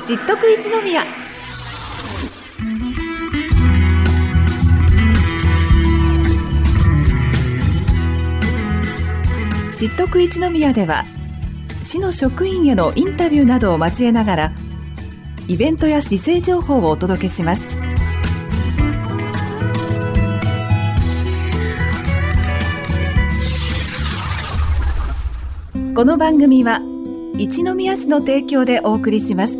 知っとく一宮。知っとく一宮では、市の職員へのインタビューなどを交えながらイベントや市政情報をお届けします。この番組は一宮市の提供でお送りします。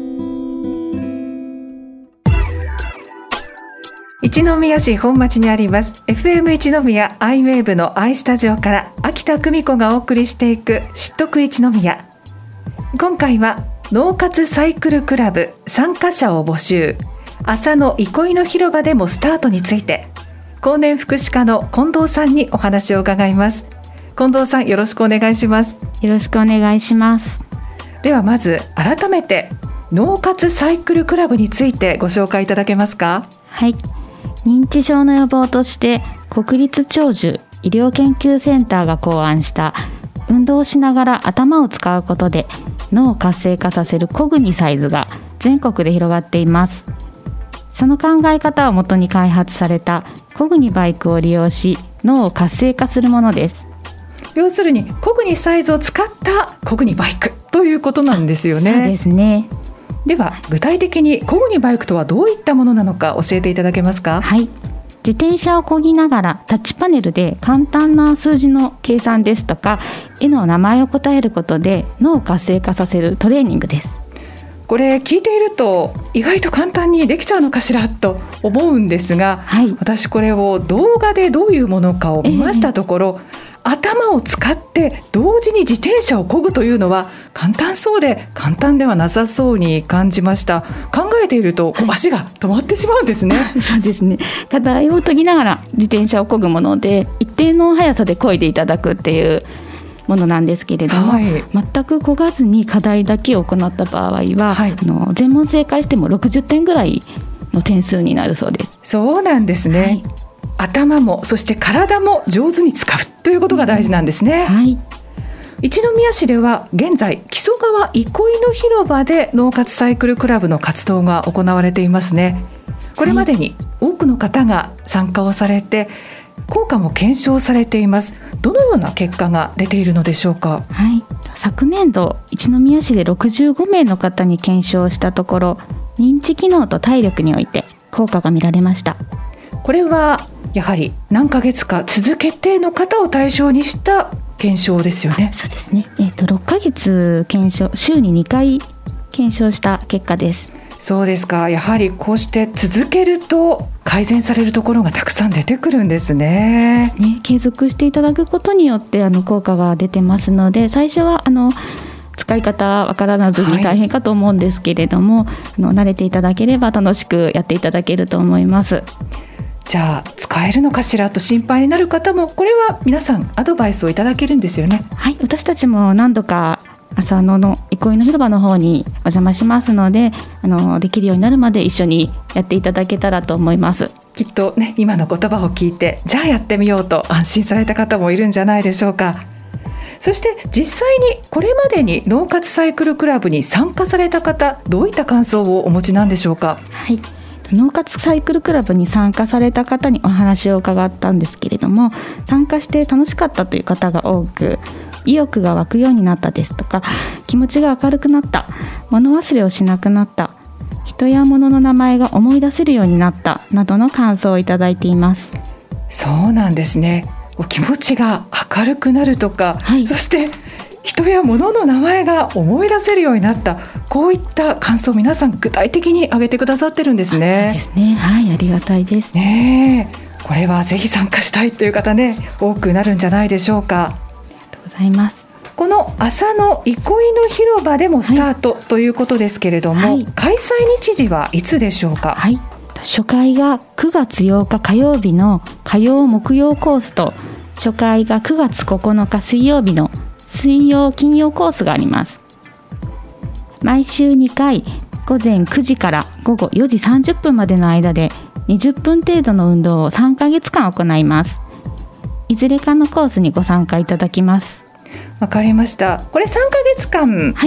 一宮市本町にあります FM 一宮アイウェーブのアイスタジオから秋田久美子がお送りしていく知っとく一宮。今回は脳活サイクルクラブ参加者を募集、朝の憩いの広場でもスタートについて、公認福祉課の近藤さんにお話を伺います。近藤さん、よろしくお願いします。 よろしくお願いします。 ではまず改めて脳活サイクルクラブについてご紹介いただけますか？ はい、認知症の予防として国立長寿医療研究センターが考案した運動をしながら頭を使うことで脳を活性化させるコグニサイズが全国で広がっています。その考え方をもとに開発されたコグニバイクを利用し脳を活性化するものです。 要するにコグニサイズを使ったコグニバイクということなんですよね。 そうですね。 では具体的にコグニバイクとはどういったものなのか教えていただけますか？ はい、自転車を漕ぎながらタッチパネルで簡単な数字の計算ですとか絵の名前を答えることで脳を活性化させるトレーニングです。 これ聞いていると意外と簡単にできちゃうのかしらと思うんですが、 はい、 私これを動画でどういうものかを見ましたところ、頭を使って同時に自転車を漕ぐというのは簡単そうで簡単ではなさそうに感じました。考えていると足が止まってしまうんですね。 そうですね。課題を解きながら自転車を漕ぐもので一定の速さで漕いでいただくっていうものなんですけれども、 はい、 全く漕がずに課題だけを行った場合は、はい、全問正解しても60点ぐらいの点数になるそうです。 そうなんですね。はい、頭もそして体も上手に使うということが大事なんですね。はい、一宮市では現在木曽川憩いの広場で脳活サイクルクラブの活動が行われていますね。これまでに多くの方が参加をされて効果も検証されています。どのような結果が出ているのでしょうか？ はい、昨年度一宮市で65名の方に検証したところ、認知機能と体力において効果が見られました。 これはやはり何ヶ月か続けての方を対象にした検証ですよね。 そうですね。6ヶ月検証、週に2回検証した結果です。 そうですか。やはりこうして続けると改善されるところがたくさん出てくるんですね。 継続していただくことによって効果が出てますので、最初は使い方わからずに大変かと思うんですけれども、慣れていただければ楽しくやっていただけると思います。 じゃあ使えるのかしらと心配になる方も、これは皆さんアドバイスをいただけるんですよね。 はい、私たちも何度か朝の憩いの広場の方にお邪魔しますので、できるようになるまで一緒にやっていただけたらと思います。 きっとね、今の言葉を聞いてじゃあやってみようと安心された方もいるんじゃないでしょうか。そして実際にこれまでに脳活サイクルクラブに参加された方、どういった感想をお持ちなんでしょうか？ はい、脳活サイクルクラブに参加された方にお話を伺ったんですけれども、参加して楽しかったという方が多く、意欲が湧くようになったですとか、気持ちが明るくなった、物忘れをしなくなった、人や物の名前が思い出せるようになったなどの感想をいただいています。 そうなんですね。お気持ちが明るくなるとか、はい、そして人や物の名前が思い出せるようになった、こういった感想を皆さん具体的に挙げてくださってるんですね。 そうですね。はい、ありがたいですね。これはぜひ参加したいという方ね、多くなるんじゃないでしょうか。 ございます。 この朝の憩いの広場でもスタートということですけれども、はい、開催日時はいつでしょうか？ はい、初回が9月8日火曜日の火曜木曜コースと、初回が9月9日水曜日の水曜金曜コースがあります。毎週2回、午前9時から午後4時30分までの間で20分程度の運動を3ヶ月間行います。いずれかのコースにご参加いただきます。 わかりました。これ3ヶ月間、 はい、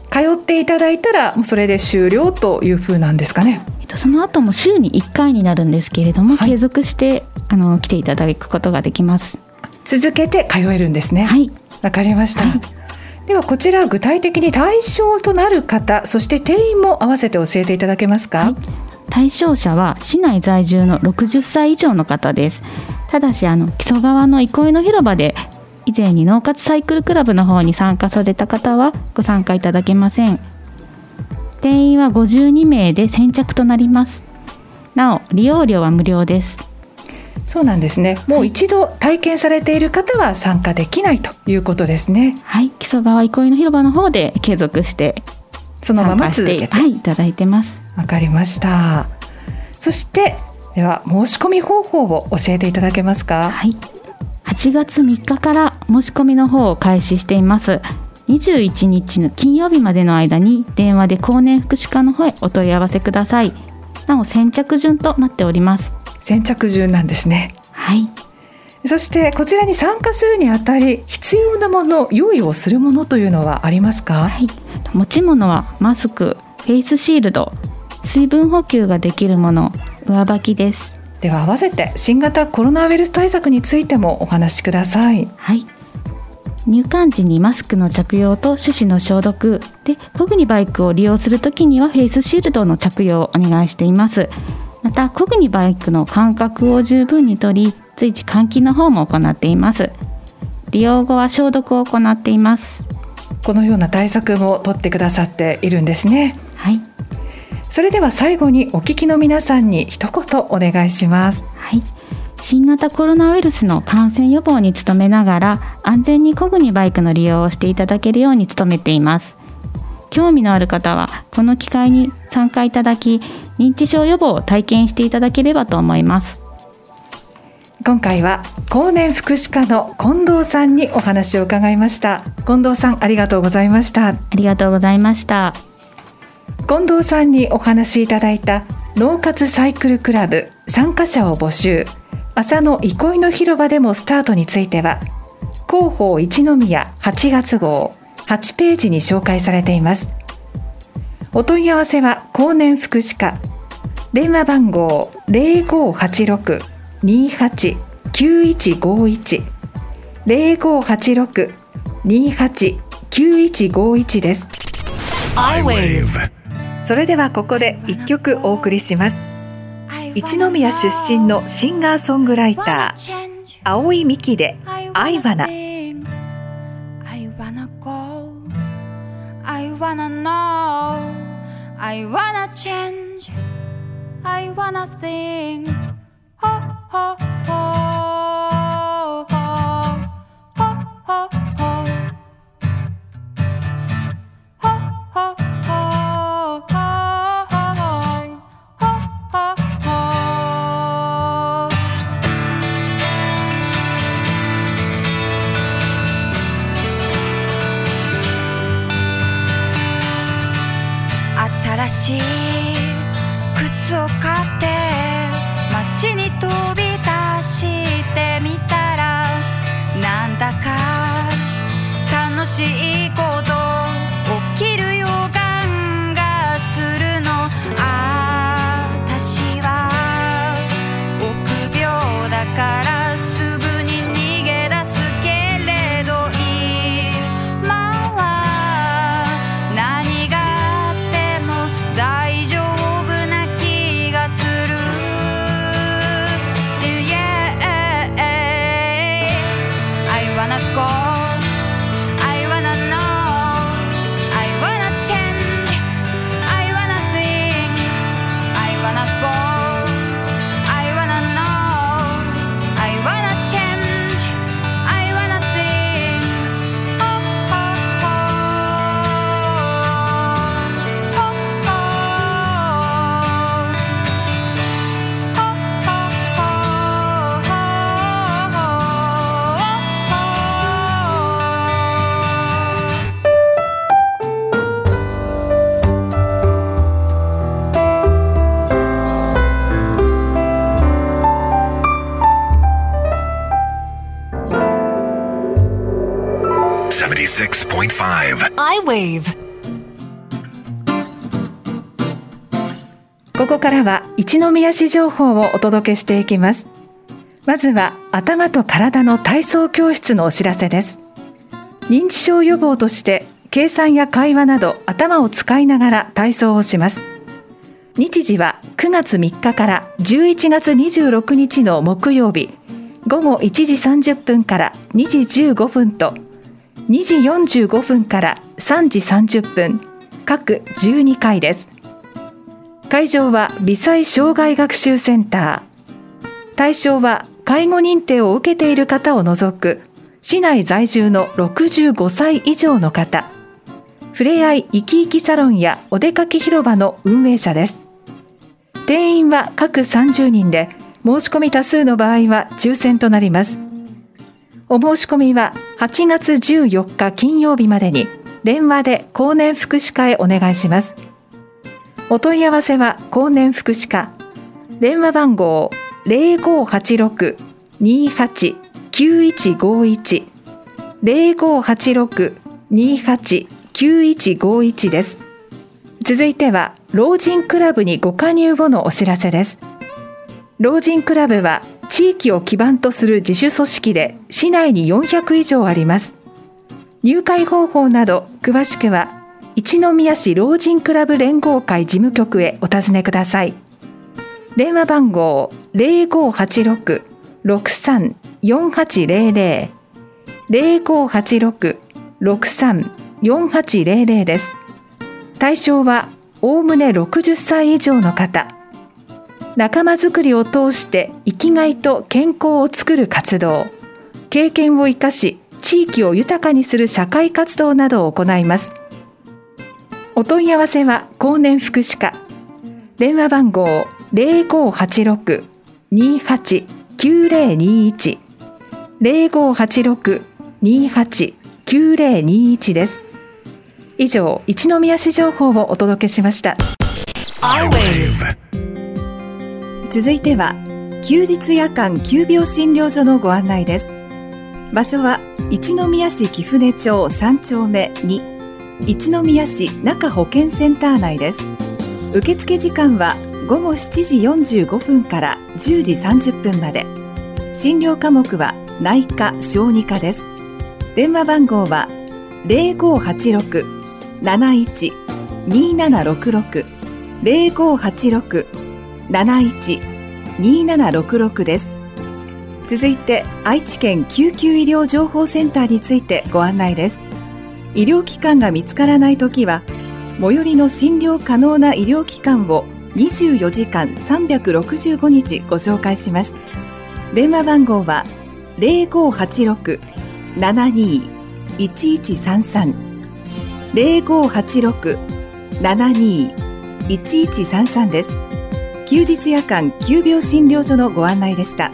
通っていただいたらもうそれで終了という風なんですかね。 その後も週に1回になるんですけれども、継続して来ていただくことができます。 続けて通えるんですね。 はい、 わかりました。ではこちら具体的に対象となる方、そして定員も合わせて教えていただけますか。 対象者は市内在住の60歳以上の方です。ただし木曽川の憩いの広場で以前に脳活サイクルクラブの方に参加された方はご参加いただけません。定員は52名で先着となります。なお利用料は無料です。 そうなんですね。もう一度体験されている方は参加できないということですね。 はい、木曽川憩いの広場の方で継続してそのまま続けて、 いただいてます。 わかりました。そしてでは申し込み方法を教えていただけますか。 はい、8月3日から申し込みの方を開始しています。21日の金曜日までの間に電話で高年福祉課の方へお問い合わせください。なお先着順となっております。 先着順なんですね。 はい。 そしてこちらに参加するにあたり必要なもの、用意をするものというのはありますか。 はい、持ち物はマスク、フェイスシールド、水分補給ができるもの、上履きです。 では合わせて新型コロナウイルス対策についてもお話しください。 はい、入館時にマスクの着用と手指の消毒で、コグニバイクを利用するときにはフェイスシールドの着用をお願いしています。またコグニバイクの間隔を十分に取り、随時換気の方も行っています。利用後は消毒を行っています。 このような対策も取ってくださっているんですね。 はい。 それでは最後にお聞きの皆さんに一言お願いします。 はい。新型コロナウイルスの感染予防に努めながら安全にコグニバイクの利用をしていただけるように努めています。興味のある方はこの機会に参加いただき、認知症予防を体験していただければと思います。 今回は高年福祉課の近藤さんにお話を伺いました。近藤さん、ありがとうございました。 ありがとうございました。 近藤さんにお話いただいた脳活サイクルクラブ参加者を募集、朝の憩いの広場でもスタートについては広報一宮8月号8ページに紹介されています。お問い合わせは高年福祉課、電話番号 0586-289151 0586-289151 です。iWave。それではここで一曲お送りします。一宮出身のシンガーソングライター青井美希でI wanna。 I wanna go, I wanna know, I wanna change, I wanna think, oh, oh, oh, oh, oh, oh, oh.新しい靴を買って街に飛び出してみたら、なんだか楽しいこと起きる予感がするの。私は臆病だからすぐに逃げ出すけれど、今は何があっても大丈夫な気がする。 Yeah, I wanna go, I wanna know, I wanna change, I wanna think, I wanna go, I wanna know, I wanna change, I wanna think, oh, oh, oh, oh, oh, .5 iWave。 ここからは一宮市情報をお届けしていきます。まずは頭と体の体操教室のお知らせです。認知症予防として計算や会話など頭を使いながら体操をします。日時は9月3日から11月26日の木曜日、午後1時30分から2時15分と2時45分から3時30分、各12回です。会場は微細障害学習センター。対象は介護認定を受けている方を除く市内在住の65歳以上の方。ふれあい生き生きサロンやお出かけ広場の運営者です。定員は各30人で、申し込み多数の場合は抽選となります。お申し込みは8月14日金曜日までに電話で高年福祉課へお願いします。お問い合わせは高年福祉課、電話番号 0586-289151 0586-289151 です。続いては老人クラブにご加入後のお知らせです。老人クラブは地域を基盤とする自主組織で市内に400以上あります。入会方法など詳しくは一宮市老人クラブ連合会事務局へお尋ねください。電話番号 0586-634800 0586-634800 です。対象はおおむね60歳以上の方。仲間づくりを通して生きがいと健康を作る活動、経験を生かし地域を豊かにする社会活動などを行います。お問い合わせは高年福祉課、電話番号 0586-289021 0586-289021 です。以上、一宮市情報をお届けしました。続いては休日夜間急病診療所のご案内です。場所は一宮市貴船町3丁目2、一宮市中保健センター内です。受付時間は午後7時45分から10時30分まで。診療科目は内科・小児科です。電話番号は 0586-71-2766 0586-71-2766 です。続いて愛知県救急医療情報センターについてご案内です。医療機関が見つからないときは最寄りの診療可能な医療機関を24時間365日ご紹介します。電話番号は 0586-72-1133 0586-72-1133 です。休日夜間急病診療所のご案内でした。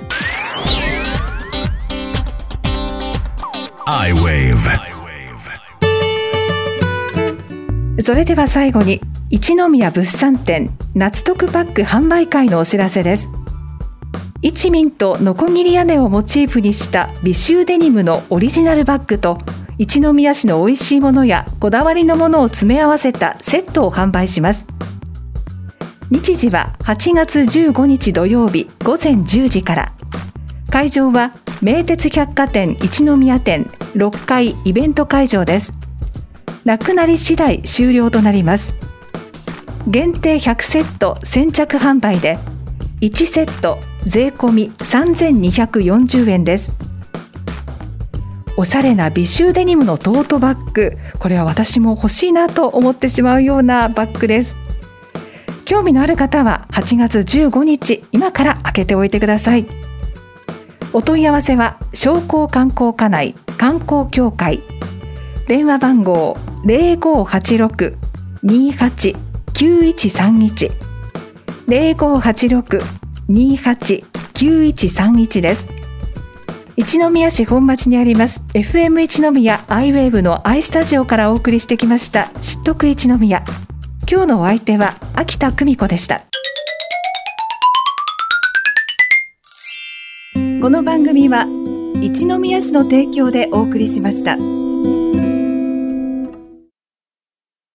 それでは最後に一宮物産展夏特パック販売会のお知らせです。一民とノコギリ屋根をモチーフにした美州デニムのオリジナルバッグと一宮市の美味しいものやこだわりのものを詰め合わせたセットを販売します。日時は8月15日土曜日午前10時から。会場は名鉄百貨店一宮店6階イベント会場です。なくなり次第終了となります。限定100セット先着販売で1セット税込み3240円です。おしゃれな美州デニムのトートバッグ、これは私も欲しいなと思ってしまうようなバッグです。興味のある方は8月15日今から開けておいてください。お問い合わせは商工観光課内観光協会、電話番号 0586-289131 0586-289131 です。一宮市本町にあります FM 一宮アイウェーブのアイスタジオからお送りしてきました知っとく一宮。今日のお相手は秋田久美子でした。この番組は一宮市の提供でお送りしました。